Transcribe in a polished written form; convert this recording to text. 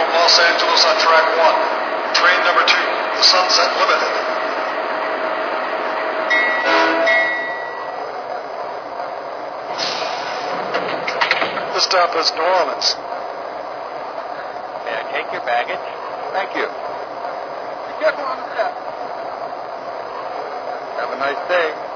from Los Angeles on track 1. Train number 2, the Sunset Limited. This stop is New Orleans. May I take your baggage? Thank you. Be careful on the step. Have a nice day.